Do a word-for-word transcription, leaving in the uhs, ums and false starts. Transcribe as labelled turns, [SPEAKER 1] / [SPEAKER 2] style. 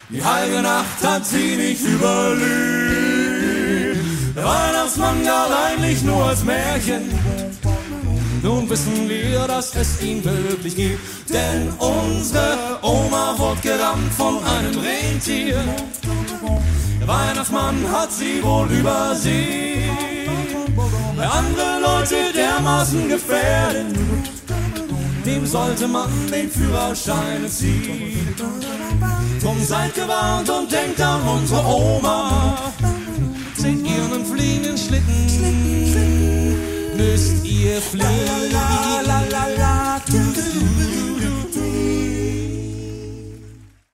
[SPEAKER 1] Die halbe Nacht hat sie nicht überlebt. Der Weihnachtsmann galt eigentlich nur als Märchen. Nun wissen wir, dass es ihn wirklich gibt. Denn unsere Oma wurde gerammt von einem Rentier. Der Weihnachtsmann hat sie wohl übersehen. Bei anderen Leute dermaßen gefährdet, dem sollte man den Führerschein ziehen. Drum seid gewarnt und denkt an unsere Oma. Seht ihr einen fliegenden Schlitten, müsst ihr fliegen.